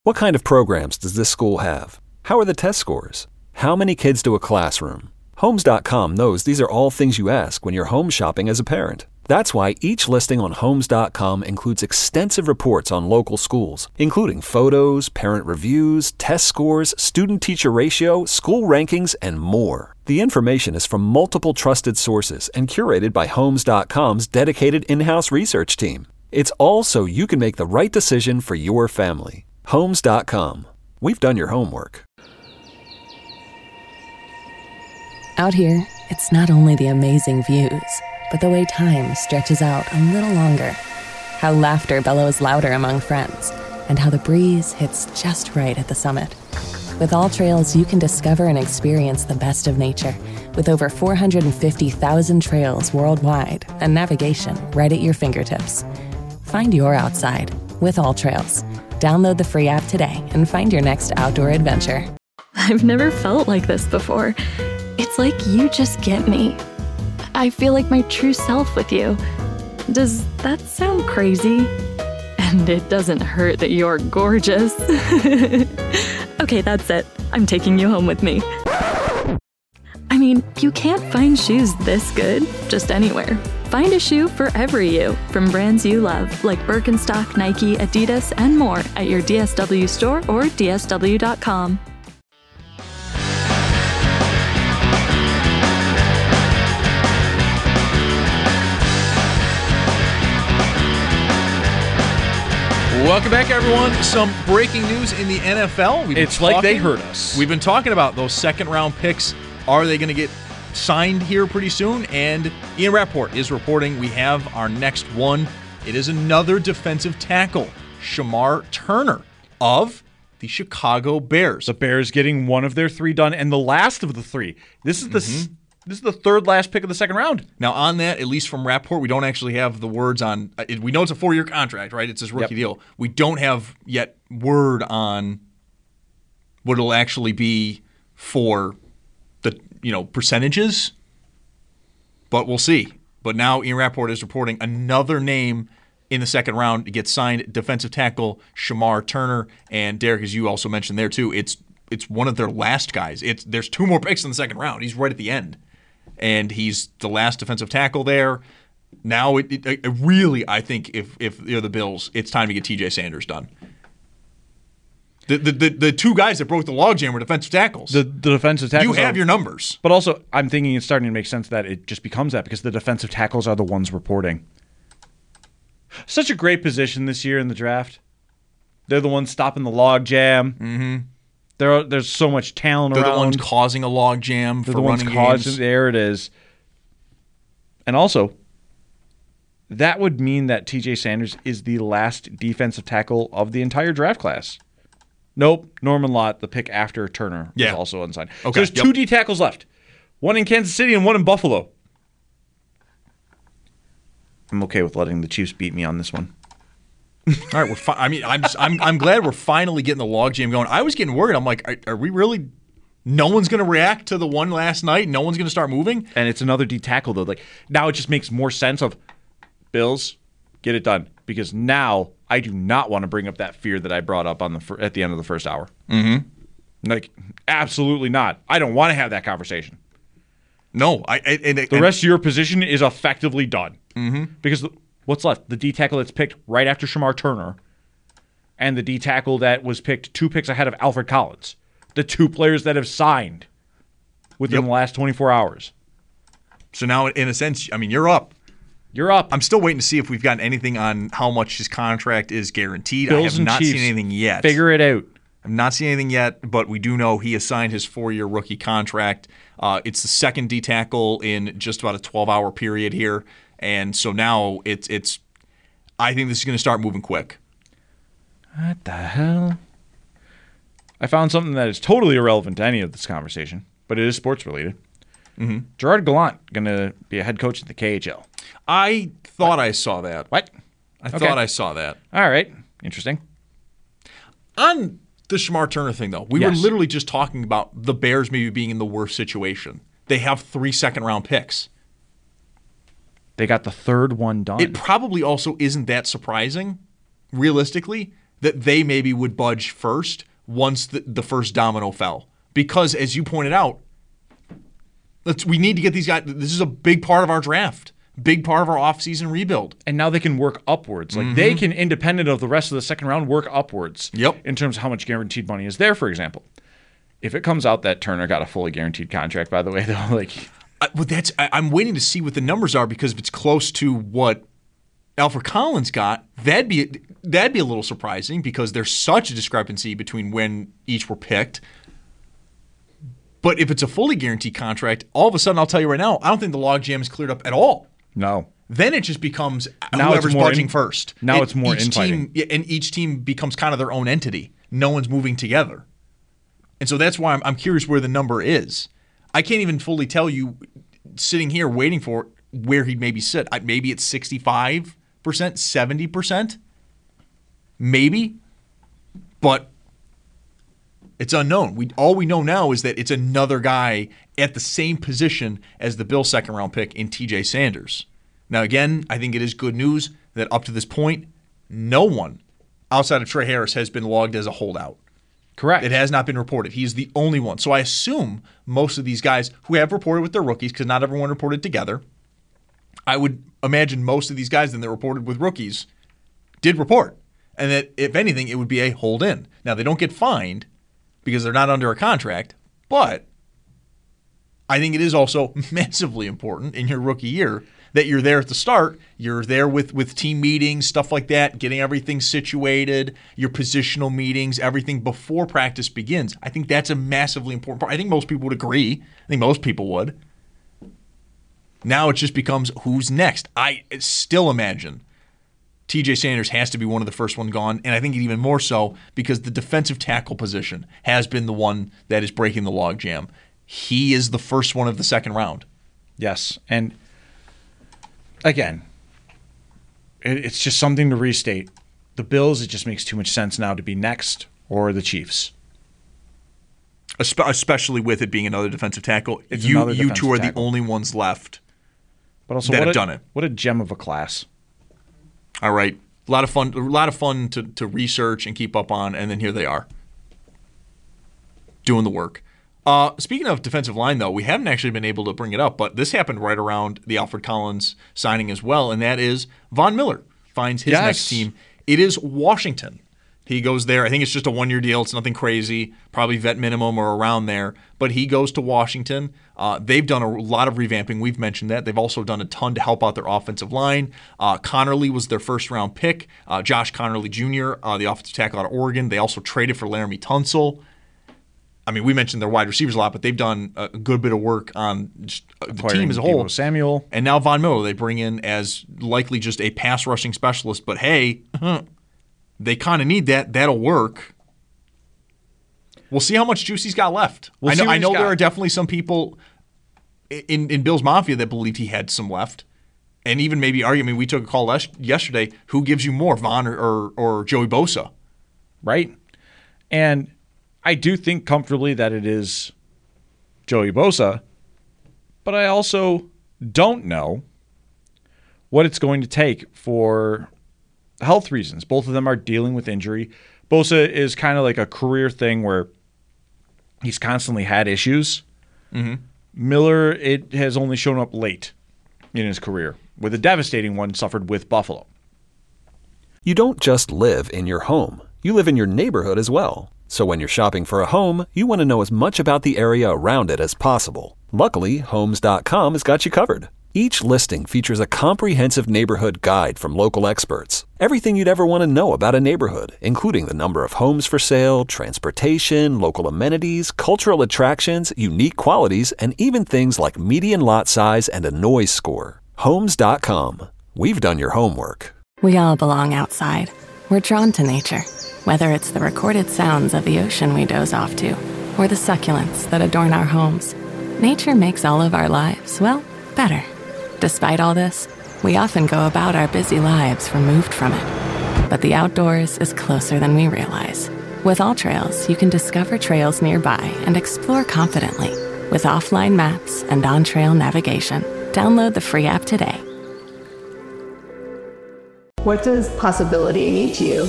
What kind of programs does this school have? How are the test scores? How many kids do a classroom? Homes.com knows these are all things you ask when you're home shopping as a parent. That's why each listing on Homes.com includes extensive reports on local schools, including photos, parent reviews, test scores, student-teacher ratio, school rankings, and more. The information is from multiple trusted sources and curated by Homes.com's dedicated in-house research team. It's all so you can make the right decision for your family. Homes.com. We've done your homework. Out here, it's not only the amazing views, but the way time stretches out a little longer. How laughter bellows louder among friends, and how the breeze hits just right at the summit. With All Trails, you can discover and experience the best of nature, with over 450,000 trails worldwide and navigation right at your fingertips. Find your outside with All Trails. Download the free app today and find your next outdoor adventure. I've never felt like this before. It's like you just get me. I feel like my true self with you. Does that sound crazy? And it doesn't hurt that you're gorgeous. Okay, that's it. I'm taking you home with me. I mean, you can't find shoes this good just anywhere. Find a shoe for every you from brands you love, like Birkenstock, Nike, Adidas, and more at your DSW store or dsw.com. Welcome back, everyone. Some breaking news in the NFL. It's like they heard us. We've been talking about those second-round picks. Are they going to get signed here pretty soon? And Ian Rappaport is reporting we have our next one. It is another defensive tackle, Shemar Turner of the Chicago Bears. The Bears getting one of their three done, and the last of the three. This is the third last pick of the second round. Now, on that, at least from Rappaport, we don't actually have the words on it. We know it's a 4-year contract, right? It's his rookie deal. We don't have yet word on what it'll actually be for the percentages, but we'll see. But now Ian Rappaport is reporting another name in the second round to get signed, defensive tackle Shemar Turner. And Derek, as you also mentioned there too, it's one of their last guys. There's two more picks in the second round. He's right at the end. And he's the last defensive tackle there. Now, it really, I think, if they're the Bills, it's time to get T.J. Sanders done. The two guys that broke the logjam were defensive tackles. The defensive tackles. You have your numbers. But also, I'm thinking it's starting to make sense that it just becomes that because the defensive tackles are the ones reporting. Such a great position this year in the draft. They're the ones stopping the logjam. Mm-hmm. There's so much talent around. They're the ones causing a logjam for running games. There it is. And also, that would mean that T.J. Sanders is the last defensive tackle of the entire draft class. Nope. Norman Lott, the pick after Turner, is also unsigned. Okay. So there's two D tackles left. One in Kansas City and one in Buffalo. I'm okay with letting the Chiefs beat me on this one. All right, I'm glad we're finally getting the logjam going. I was getting worried. I'm like, are we really? No one's going to react to the one last night. No one's going to start moving. And it's another D tackle though. Like now, it just makes more sense of Bills get it done because now I do not want to bring up that fear that I brought up at the end of the first hour. Mm-hmm. Like absolutely not. I don't want to have that conversation. No, the rest of your position is effectively done because. What's left? The D tackle that's picked right after Shemar Turner and the D tackle that was picked 2 picks ahead of Alfred Collins. The two players that have signed within the last 24 hours. So now, in a sense, you're up. You're up. I'm still waiting to see if we've gotten anything on how much his contract is guaranteed. Bills I have not Chiefs, seen anything yet. Figure it out. I've not seen anything yet, but we do know he has signed his 4-year rookie contract. It's the second D tackle in just about a 12-hour period here. And so now it's. I think this is going to start moving quick. What the hell? I found something that is totally irrelevant to any of this conversation, but it is sports related. Mm-hmm. Gerard Gallant going to be a head coach at the KHL. I thought I saw that. What? I thought I saw that. All right. Interesting. On the Shemar Turner thing, though, we were literally just talking about the Bears maybe being in the worst situation. They have 3 second-round picks. They got the third one done. It probably also isn't that surprising, realistically, that they maybe would budge first once the first domino fell. Because, as you pointed out, we need to get these guys. This is a big part of our draft, big part of our offseason rebuild. And now they can work upwards. Like they can, independent of the rest of the second round, work upwards. Yep. In terms of how much guaranteed money is there, for example. If it comes out that Turner got a fully guaranteed contract, by the way, though, like... I'm waiting to see what the numbers are, because if it's close to what Alfred Collins got, that'd be a little surprising, because there's such a discrepancy between when each were picked. But if it's a fully guaranteed contract, all of a sudden, I'll tell you right now, I don't think the logjam is cleared up at all. No. Then it just becomes now whoever's budging first. Now it's more infighting. And each team becomes kind of their own entity. No one's moving together. And so that's why I'm curious where the number is. I can't even fully tell you, sitting here waiting for where he'd maybe sit. Maybe it's 65%, 70%. Maybe. But it's unknown. All we know now is that it's another guy at the same position as the Bills' second-round pick in TJ Sanders. Now, again, I think it is good news that up to this point, no one outside of Trey Harris has been logged as a holdout. Correct. It has not been reported. He's the only one. So I assume most of these guys who have reported with their rookies, because not everyone reported together, I would imagine most of these guys then that reported with rookies did report. And that, if anything, it would be a hold-in. Now, they don't get fined because they're not under a contract, but I think it is also massively important in your rookie year that you're there at the start. You're there with team meetings, stuff like that, getting everything situated, your positional meetings, everything before practice begins. I think that's a massively important part. I think most people would agree. I think most people would. Now it just becomes who's next. I still imagine TJ Sanders has to be one of the first one gone, and I think even more so because the defensive tackle position has been the one that is breaking the logjam. He is the first one of the second round. Yes, and again, it's just something to restate. The Bills, it just makes too much sense now to be next, or the Chiefs. Especially with it being another defensive tackle. You two are the only ones left but also, that have done it. What a gem of a class. All right. A lot of fun to research and keep up on, and then here they are doing the work. Speaking of defensive line, though, we haven't actually been able to bring it up, but this happened right around the Alfred Collins signing as well, and that is Von Miller finds his next team. It is Washington. He goes there. I think it's just a one-year deal. It's nothing crazy, probably vet minimum or around there, but he goes to Washington. They've done a lot of revamping. We've mentioned that. They've also done a ton to help out their offensive line. Connerly was their first-round pick. Josh Connerly Jr., the offensive tackle out of Oregon. They also traded for Laramie Tunsil. I mean, we mentioned their wide receivers a lot, but they've done a good bit of work on the team as a whole. Deebo Samuel. And now Von Miller, they bring in as likely just a pass-rushing specialist. But hey, they kind of need that. That'll work. We'll see how much juice he's got left. I know there are definitely some people in Bill's Mafia that believed he had some left. And even maybe argument, we took a call yesterday, who gives you more, Von or Joey Bosa? Right. And I do think comfortably that it is Joey Bosa, but I also don't know what it's going to take for health reasons. Both of them are dealing with injury. Bosa is kind of like a career thing where he's constantly had issues. Mm-hmm. Miller, it has only shown up late in his career, with a devastating one suffered with Buffalo. You don't just live in your home. You live in your neighborhood as well. So when you're shopping for a home, you want to know as much about the area around it as possible. Luckily, Homes.com has got you covered. Each listing features a comprehensive neighborhood guide from local experts. Everything you'd ever want to know about a neighborhood, including the number of homes for sale, transportation, local amenities, cultural attractions, unique qualities, and even things like median lot size and a noise score. Homes.com. We've done your homework. We all belong outside. We're drawn to nature. Whether it's the recorded sounds of the ocean we doze off to, or the succulents that adorn our homes, nature makes all of our lives, well, better. Despite all this, we often go about our busy lives removed from it. But the outdoors is closer than we realize. With AllTrails, you can discover trails nearby and explore confidently. With offline maps and on-trail navigation, download the free app today. What does possibility mean to you?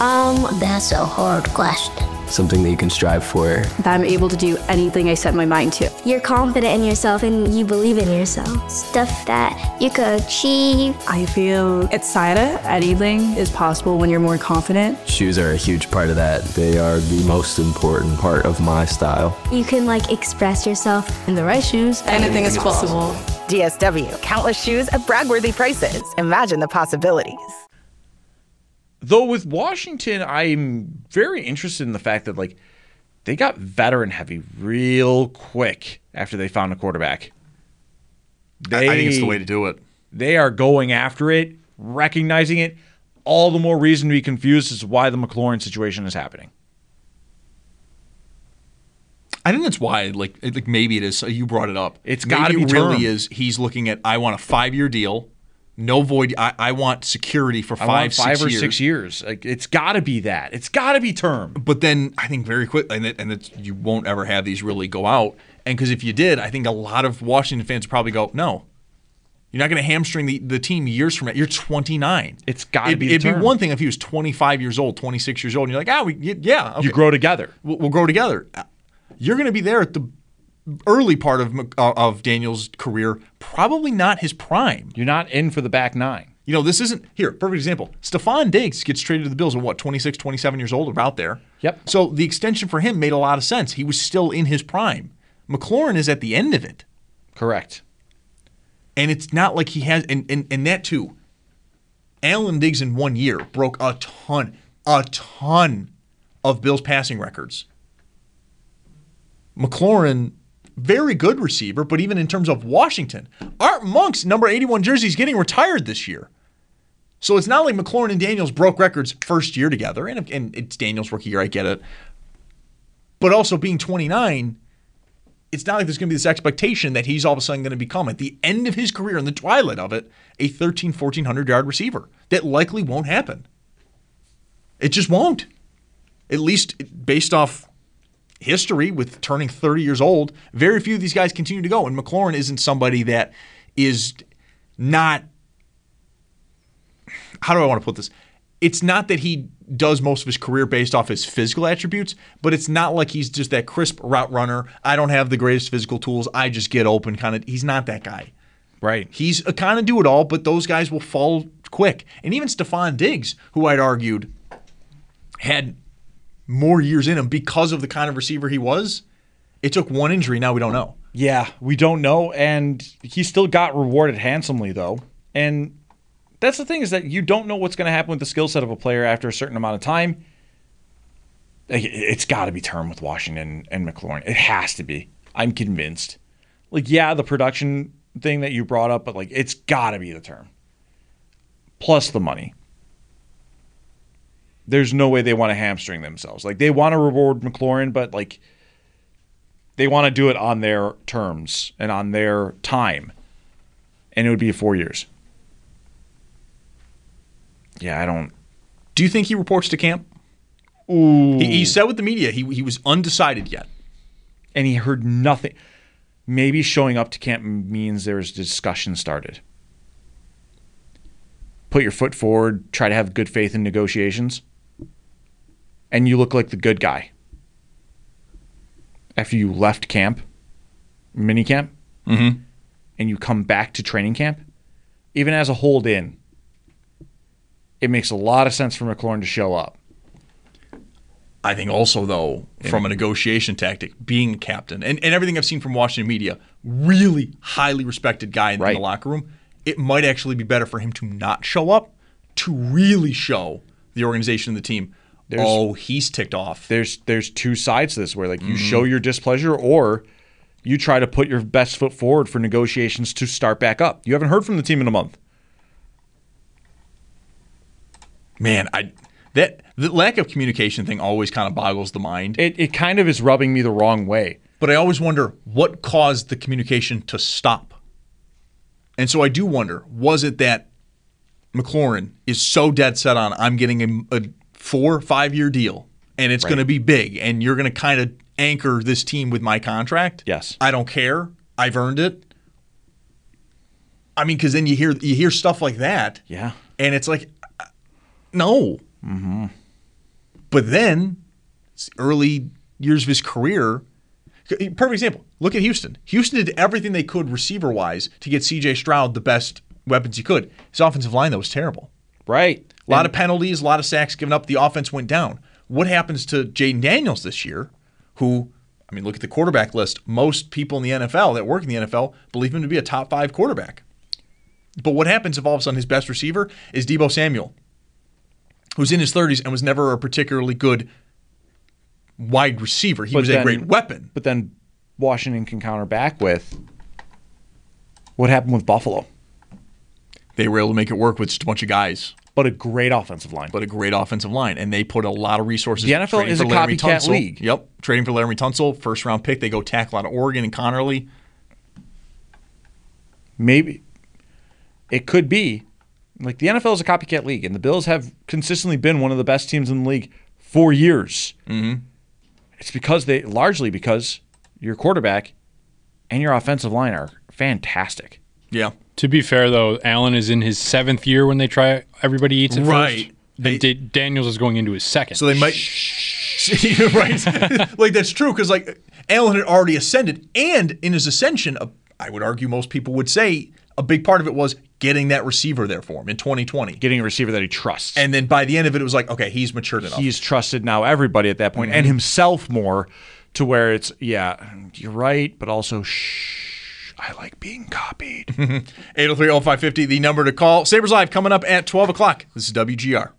That's a hard question. Something that you can strive for. That I'm able to do anything I set my mind to. You're confident in yourself and you believe in yourself. Stuff that you could achieve. I feel excited. Anything is possible when you're more confident. Shoes are a huge part of that. They are the most important part of my style. You can express yourself. In the right shoes, anything is possible. DSW, countless shoes at brag-worthy prices. Imagine the possibilities. Though with Washington, I'm very interested in the fact that they got veteran heavy real quick after they found a quarterback. I think it's the way to do it. They are going after it, recognizing it. All the more reason to be confused as to why the McLaurin situation is happening. I think that's why, maybe it is. You brought it up. It's got to be really is. He's looking at. I want a 5-year deal, no void. I want security for 5 or 6 years. It's got to be that. It's got to be term. But then I think very quickly, you won't ever have these really go out. And because if you did, I think a lot of Washington fans would probably go, no. You're not going to hamstring the team years from now. You're 29. It's got to be the It'd term. be one thing if he was 25 years old, 26 years old, and you're like, okay. You grow together. We'll grow together. You're going to be there at the early part of Daniel's career, probably not his prime. You're not in for the back nine. This isn't – here, perfect example. Stephon Diggs gets traded to the Bills at 26, 27 years old, about there. Yep. So the extension for him made a lot of sense. He was still in his prime. McLaurin is at the end of it. Correct. And it's not like he has – and that too. Allen Diggs in 1 year broke a ton of Bills passing records. McLaurin, very good receiver, but even in terms of Washington, Art Monk's number 81 jersey is getting retired this year. So it's not like McLaurin and Daniels broke records first year together, and it's Daniels' rookie year, I get it. But also being 29, it's not like there's going to be this expectation that he's all of a sudden going to become, at the end of his career, in the twilight of it, a 1,400-yard receiver. That likely won't happen. It just won't. At least based off history with turning 30 years old, very few of these guys continue to go. And McLaurin isn't somebody that is not, how do I want to put this? It's not that he does most of his career based off his physical attributes, but it's not like he's just that crisp route runner. I don't have the greatest physical tools. I just get open kind of. He's not that guy. Right. He's a kind of do-it-all, but those guys will fall quick. And even Stephon Diggs, who I'd argued had more years in him because of the kind of receiver he was. It took one injury. Now we don't know. Yeah, we don't know. And he still got rewarded handsomely, though. And that's the thing, is that you don't know what's going to happen with the skill set of a player after a certain amount of time. It's got to be term with Washington and McLaurin. It has to be. I'm convinced. The production thing that you brought up, but it's got to be the term. Plus the money. There's no way they want to hamstring themselves. They want to reward McLaurin, but they want to do it on their terms and on their time. And it would be 4 years. Yeah, I don't. Do you think he reports to camp? Ooh. He said with the media he was undecided yet. And he heard nothing. Maybe showing up to camp means there's discussion started. Put your foot forward, try to have good faith in negotiations. And you look like the good guy. After you left camp, mini camp, and you come back to training camp, even as a hold-in, it makes a lot of sense for McLaurin to show up. I think also, though, from a negotiation tactic, being a captain, and everything I've seen from Washington media, really highly respected guy in the locker room, it might actually be better for him to not show up, to really show the organization and the team, he's ticked off. There's two sides to this, where you show your displeasure, or you try to put your best foot forward for negotiations to start back up. You haven't heard from the team in a month. Man, the lack of communication thing always kind of boggles the mind. It kind of is rubbing me the wrong way. But I always wonder what caused the communication to stop. And so I do wonder, was it that McLaurin is so dead set on, I'm getting a 4 or 5 year deal, and it's going to be big, and you're going to kind of anchor this team with my contract? Yes. I don't care. I've earned it. I mean, because then you hear stuff like that. Yeah. And it's like, no. But then, early years of his career, perfect example. Look at Houston. Houston did everything they could receiver-wise to get C.J. Stroud the best weapons he could. His offensive line, though, was terrible. Right. A lot of penalties, a lot of sacks given up. The offense went down. What happens to Jaden Daniels this year, who, I mean, look at the quarterback list. Most people in the NFL that work in the NFL believe him to be a top 5 quarterback. But what happens if all of a sudden his best receiver is Deebo Samuel, who's in his 30s and was never a particularly good wide receiver? He was a great weapon. But then Washington can counter back with what happened with Buffalo. They were able to make it work with just a bunch of guys. But a great offensive line. And they put a lot of resources. The NFL is a copycat league. Yep. Trading for Laramie Tunsil, first-round pick. They go tackle out of Oregon and Connerly. Maybe. It could be. Like, the NFL is a copycat league, and the Bills have consistently been one of the best teams in the league for years. Mm-hmm. It's largely because your quarterback and your offensive line are fantastic. Yeah. To be fair, though, Allen is in his 7th year when they try Everybody Eats It right. first. And Daniels is going into his 2nd. So they might... right. Like, that's true, because, like, Allen had already ascended, and in his ascension, I would argue most people would say a big part of it was getting that receiver there for him in 2020. Getting a receiver that he trusts. And then by the end of it was like, okay, he's matured enough. He's trusted now everybody at that point, and himself more, to where it's, yeah, you're right, but also, I like being copied. 803-0550, the number to call. Sabres Live coming up at 12 o'clock. This is WGR.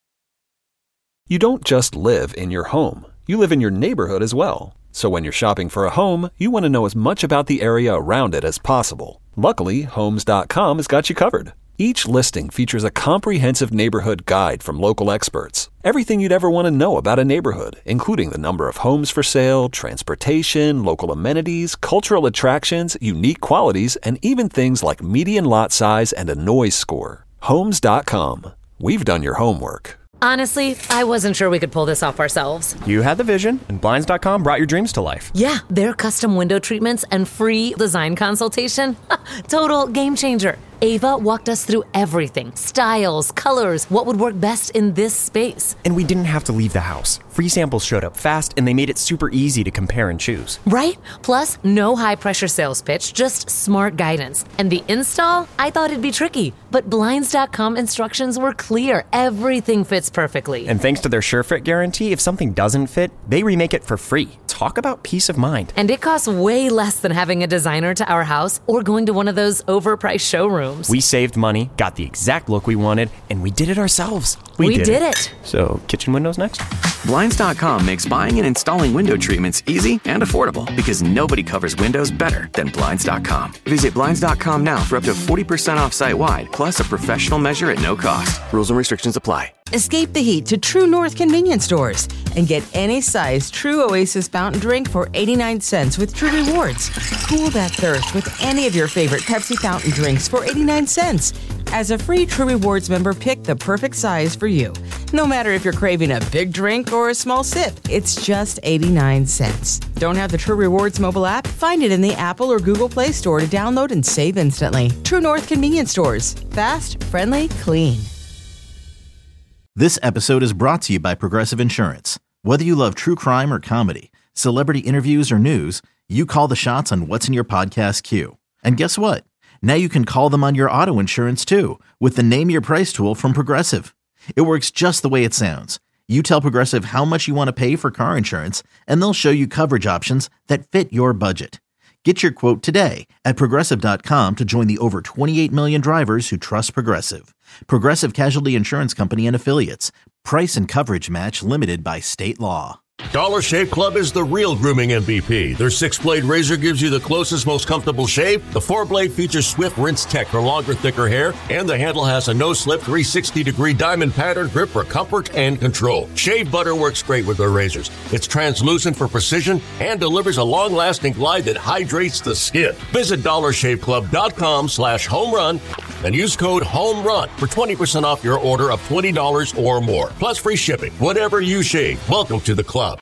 You don't just live in your home. You live in your neighborhood as well. So when you're shopping for a home, you want to know as much about the area around it as possible. Luckily, Homes.com has got you covered. Each listing features a comprehensive neighborhood guide from local experts. Everything you'd ever want to know about a neighborhood, including the number of homes for sale, transportation, local amenities, cultural attractions, unique qualities, and even things like median lot size and a noise score. Homes.com. We've done your homework. Honestly, I wasn't sure we could pull this off ourselves. You had the vision, and Blinds.com brought your dreams to life. Yeah, their custom window treatments and free design consultation. Total game changer. Ava walked us through everything. Styles, colors, what would work best in this space. And we didn't have to leave the house. Free samples showed up fast, and they made it super easy to compare and choose. Right? Plus, no high-pressure sales pitch, just smart guidance. And the install? I thought it'd be tricky, but Blinds.com instructions were clear. Everything fits perfectly. And thanks to their SureFit guarantee, if something doesn't fit, they remake it for free. Talk about peace of mind. And it costs way less than having a designer to our house or going to one of those overpriced showrooms. We saved money, got the exact look we wanted, and we did it ourselves. We did it. So, kitchen windows next? Blinds.com makes buying and installing window treatments easy and affordable because nobody covers windows better than Blinds.com. Visit Blinds.com now for up to 40% off site-wide, plus a professional measure at no cost. Rules and restrictions apply. Escape the heat to True North convenience stores and get any size True Oasis fountain drink for 89 cents with True Rewards. Cool that thirst with any of your favorite Pepsi fountain drinks for 89 cents. As a free True Rewards member, pick the perfect size for you. No matter if you're craving a big drink or a small sip, it's just 89 cents. Don't have the True Rewards mobile app? Find it in the Apple or Google Play Store to download and save instantly. True North convenience stores. Fast, friendly, clean. This episode is brought to you by Progressive Insurance. Whether you love true crime or comedy, celebrity interviews or news, you call the shots on what's in your podcast queue. And guess what? Now you can call them on your auto insurance too with the Name Your Price tool from Progressive. It works just the way it sounds. You tell Progressive how much you want to pay for car insurance, and they'll show you coverage options that fit your budget. Get your quote today at Progressive.com to join the over 28 million drivers who trust Progressive. Progressive Casualty Insurance Company and Affiliates. Price and coverage match limited by state law. Dollar Shave Club is the real grooming MVP. Their 6-blade razor gives you the closest, most comfortable shave. The 4-blade features Swift Rinse Tech for longer, thicker hair. And the handle has a no-slip 360-degree diamond pattern grip for comfort and control. Shave butter works great with their razors. It's translucent for precision and delivers a long-lasting glide that hydrates the skin. Visit DollarShaveClub.com/homerun and use code HOMERUN for 20% off your order of $20 or more. Plus free shipping. Whatever you shave, welcome to the club.